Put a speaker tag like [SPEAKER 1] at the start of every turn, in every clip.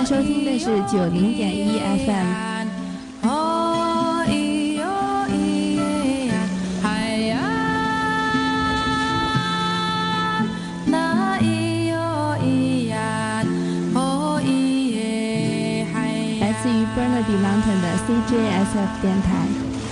[SPEAKER 1] 收听的是90.1 FM。来自于 Burnaby Mountain 的 CJSF 电台。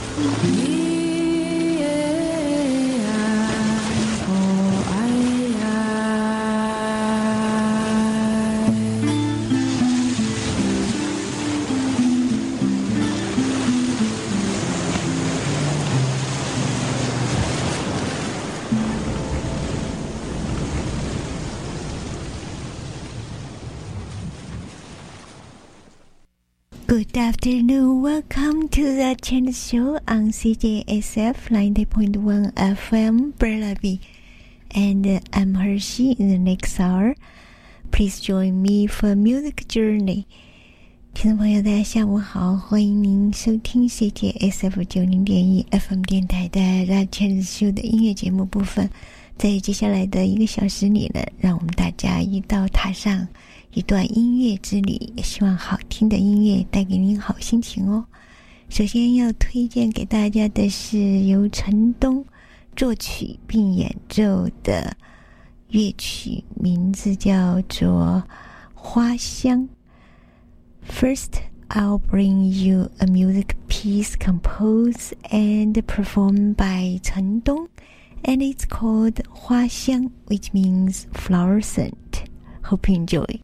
[SPEAKER 2] Good afternoon, welcome to the Channel Show on CJSF 90.1 FM Burnaby, and I'm Hershey. In the next hour, please join me for a music journey. 听众朋友大家下午好，欢迎您收听 CJSF 90.1 FM 电台的 The Channel Show 的音乐节目部分。在接下来的1个小时里呢，让我们大家一道踏上一段音乐之旅，也希望好听的音乐带给您好心情哦。首先要推荐给大家的是由陈东作曲并演奏的乐曲，名字叫做花香。 First, I'll bring you a music piece composed and performed by 陈东, and it's called 花香, which means flower scent. Hope you enjoy.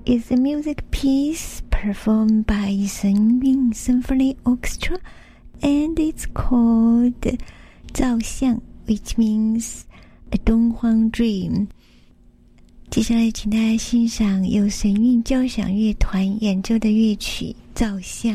[SPEAKER 2] is a music piece performed by Shengyun Symphony Orchestra, and it's called 照相, which means a Donghua Dream. 接下来请大家欣赏由神韵交响乐团演奏的乐曲《照相》。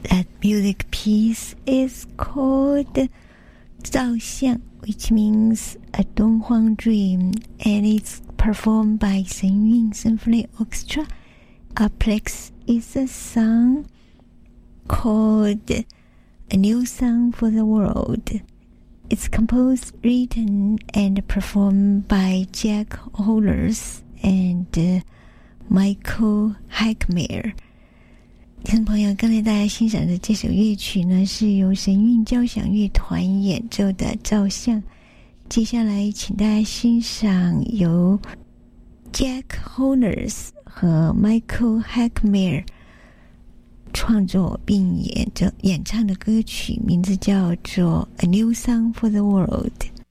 [SPEAKER 2] That music piece is called 照相, which means a Donghuang dream, and it's performed by Shen Yun Symphony Orchestra. Up next is a song called A New Song for the World. It's composed, written, and performed by Jack Holers and Michael Heckmeyer. 听众朋友，刚才大家欣赏的这首乐曲呢，是由神韵交响乐团演奏的《照相》。接下来，请大家欣赏由 Jack Holers 和 Michael Heckmeyer 创作并演唱的歌曲，名字叫做《A New Song for the World》。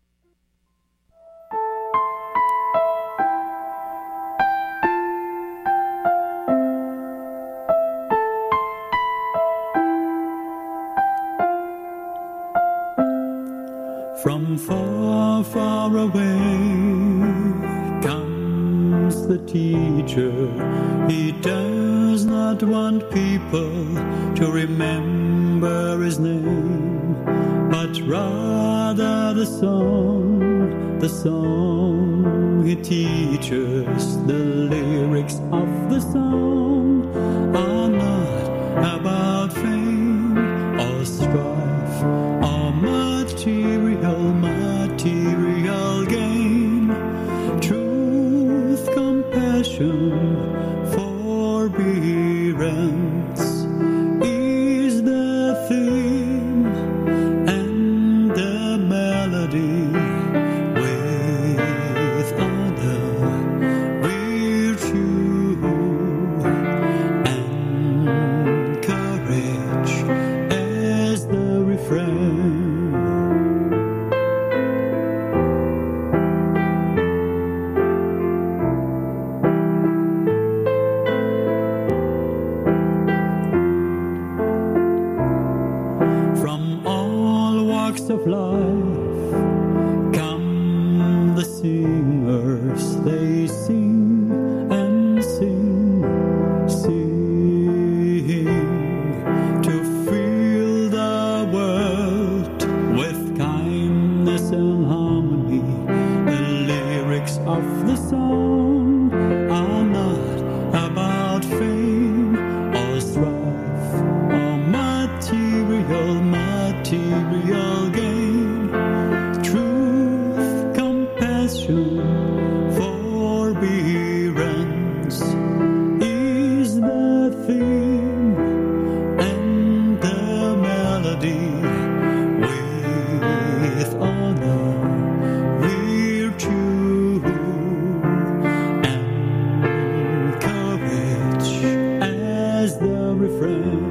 [SPEAKER 3] From far, far away comes the teacher. He does not want people to remember his name, but rather the song he teaches. The lyrics of the song are not about fame or strife or material gain. Truth, compassion, forbearance is the theme and the melody. With honor, virtue, and courage as the refrain. Of life come the singers, they sing and sing, sing to fill the world with kindness and harmony. The lyrics of the song are not about fame or strife or material gain. Truth, compassion, forbearance is the theme and the melody. With honor, virtue, and courage as the refrain.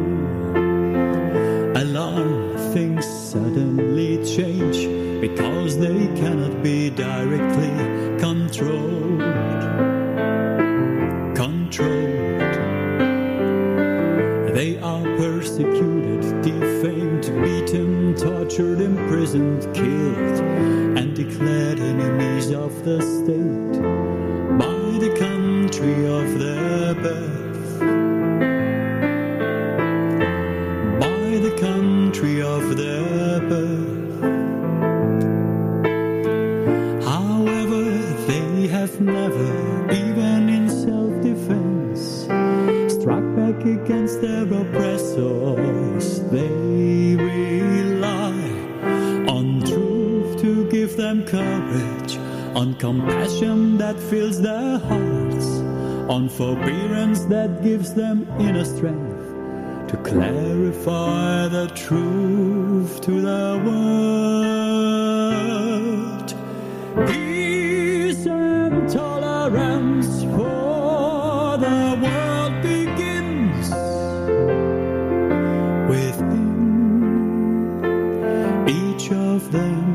[SPEAKER 3] Alarm, things suddenly change because they cannot be directly controlled. They are persecuted, defamed, beaten, tortured, imprisoned, killed, and declared enemies of the state by the country of their birth. By the country of their birth. However, they have never, even in self-defense, struck back against their oppressors. They rely on truth to give them courage, on compassion that fills their hearts, on forbearance that gives them inner strength to clarify the truth to the world. Peace and tolerance for the world begins within each of them.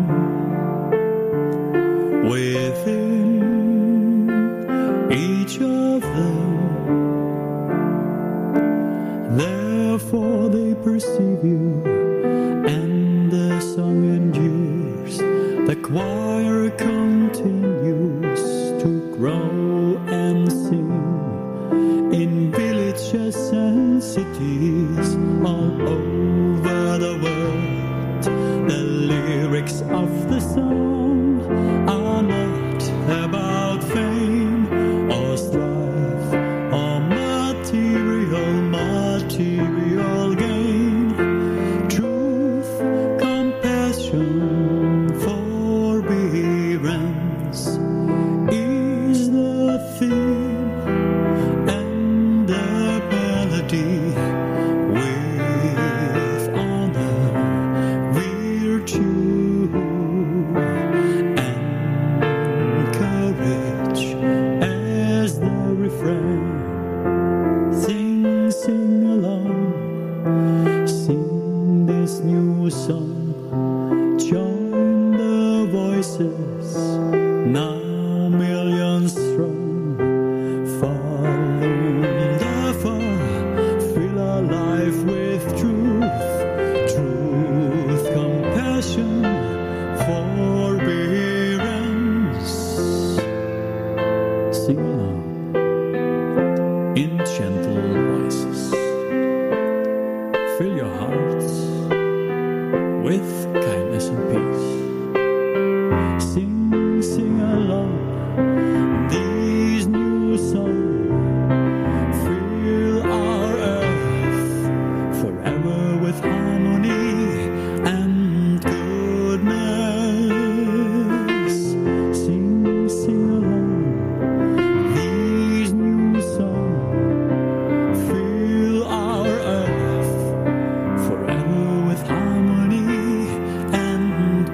[SPEAKER 3] Within each of them. Therefore they perceive you, and the song endures. The choir continues to grow and sing in villages and cities all over the world. The lyrics of the song are not about fame or strife or material gain. Truth, compassion, forbearance is the theme and the melody. With honor, virtue, and courage as the refrain. Sing along, sing this new song. Join the voices, now millions strong. Follow the far, fill our life with truth, compassion, forbearance. Sing along in gentle voices. Fill your hearts with kindness and peace. Sing along these new songs. Fill our earth forever with harmony and goodness. Sing along these new songs. Fill our earth forever with harmony and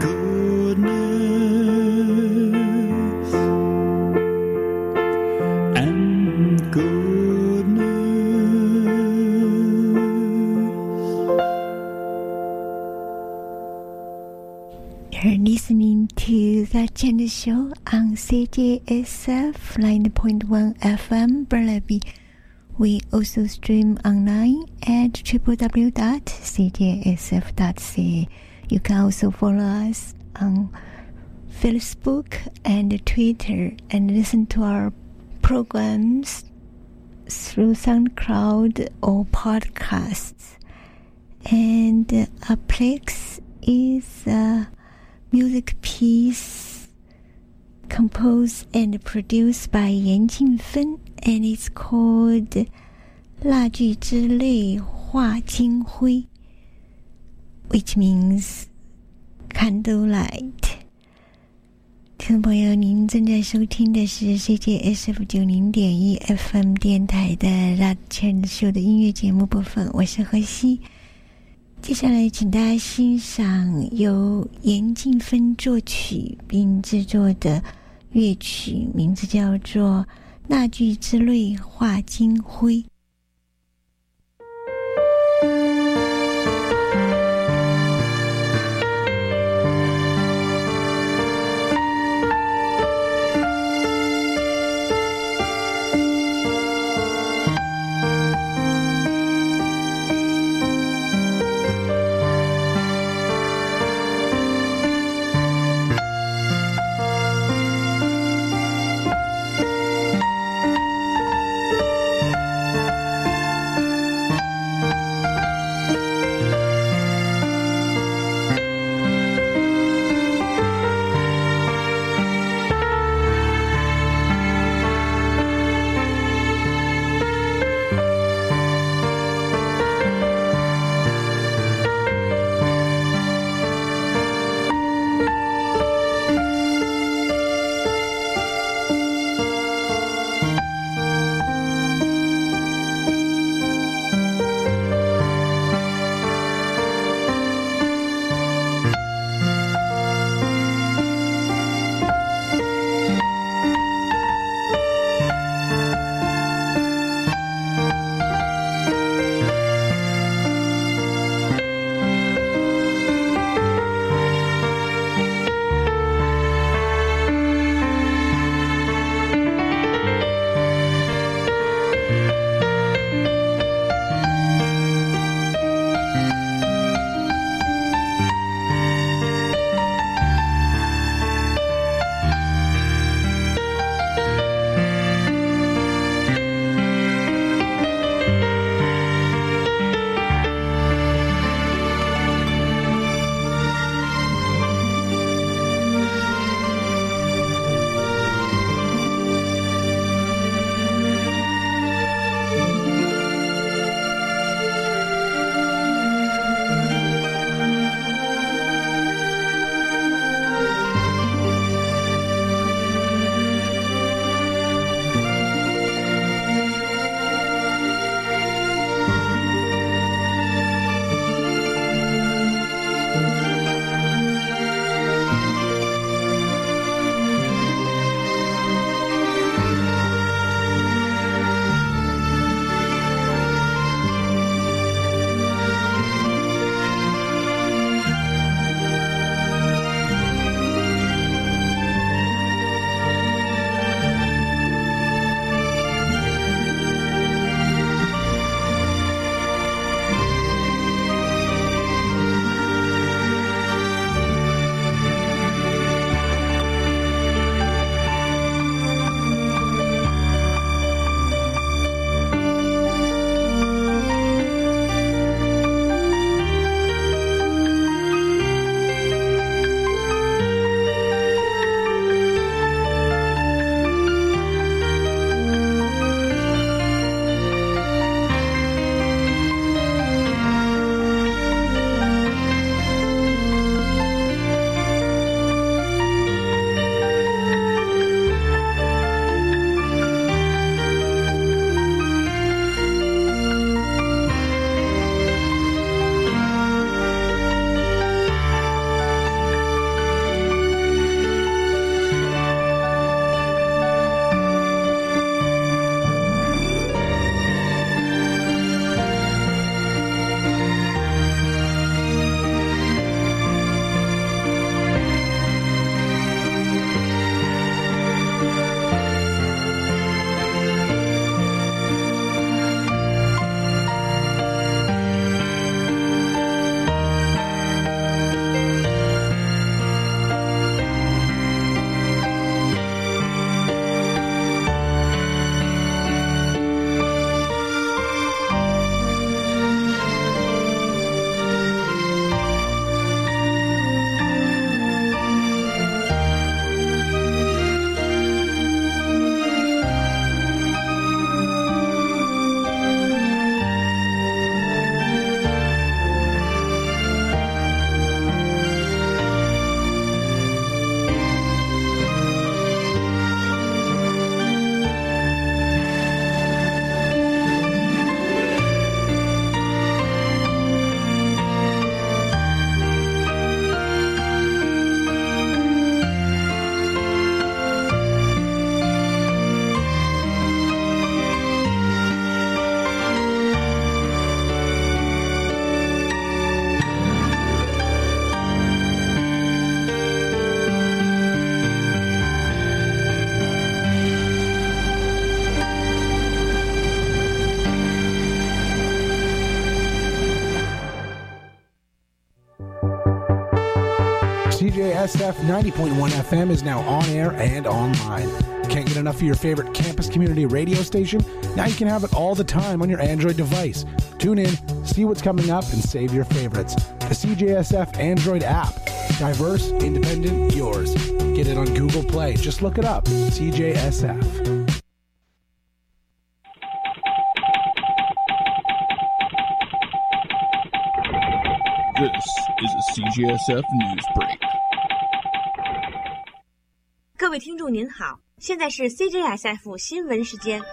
[SPEAKER 3] goodness. And goodness.
[SPEAKER 2] You're listening to The Channel Show on CJSF 90.1 FM Burnaby. We also stream online at www.cjsf.ca. You can also follow us on Facebook and Twitter and listen to our programs through SoundCloud or podcasts. And Aplex is a music piece composed and produced by Yan Jingfen, and it's called 蜡炬之泪化金辉, which means candlelight. 听众朋友，您正在收听的是 CJSF 90.1 FM 电台的 The Channel Show 的音乐节目部分，我是何西。接下来请大家欣赏由严静芬作曲并制作的乐曲，名字叫做《蜡炬之泪化金辉》。
[SPEAKER 4] CJSF 90.1 FM is now on air and online. Can't get enough of your favorite campus community radio station? Now you can have it all the time on your Android device. Tune in, see what's coming up, and save your favorites. The CJSF Android app. Diverse, independent, yours. Get it on Google Play. Just look it up. CJSF.
[SPEAKER 3] This is a CJSF News Break.
[SPEAKER 5] 各位听众您好，现在是 CJSF 新闻时间。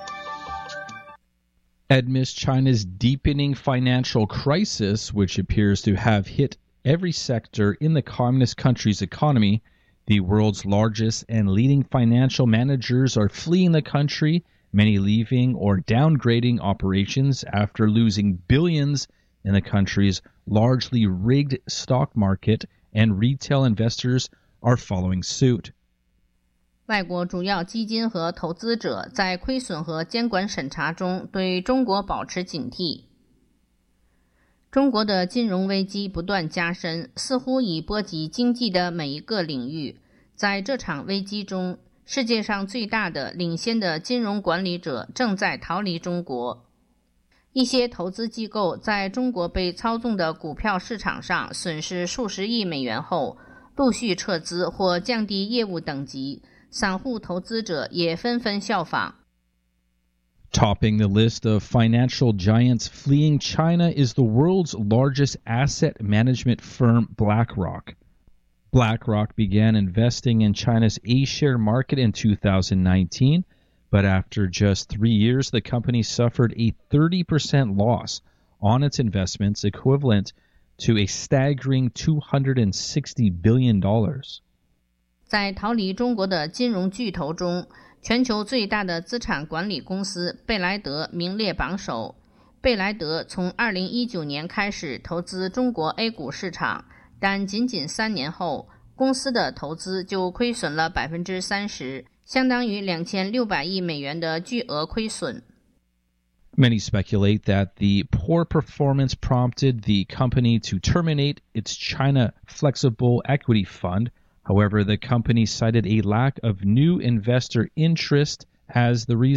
[SPEAKER 6] Amidst China's deepening financial crisis, which appears to have hit every sector in the communist country's economy, the world's largest and leading financial managers are fleeing the country, many leaving or downgrading operations after losing billions in the country's largely rigged stock market, and retail investors are following suit.
[SPEAKER 7] 外国主要基金和投资者在亏损和监管审查中对中国保持警惕。中国的金融危机不断加深，似乎已波及经济的每一个领域。在这场危机中，世界上最大的领先的金融管理者正在逃离中国。一些投资机构在中国被操纵的股票市场上损失数十亿美元后，陆续撤资或降低业务等级，散户投资者也纷纷效仿。
[SPEAKER 6] Topping the list of financial giants fleeing China is the world's largest asset management firm, BlackRock. BlackRock began investing in China's A-share market in 2019, but after just 3 years, the company suffered a 30% loss on its investments, equivalent to a staggering $260 billion.
[SPEAKER 7] 在逃离中国的金融巨头中，全球最大的资产管理公司贝莱德名列榜首。贝莱德从2019年开始投资中国 A 股市场，但仅仅3年后，公司的投资就亏损了 30%， 相当于2600亿美元的巨额亏损。
[SPEAKER 6] Many speculate that the poor performance prompted the company to terminate its China Flexible Equity Fund. However, the company cited a lack of new investor interest as the reason.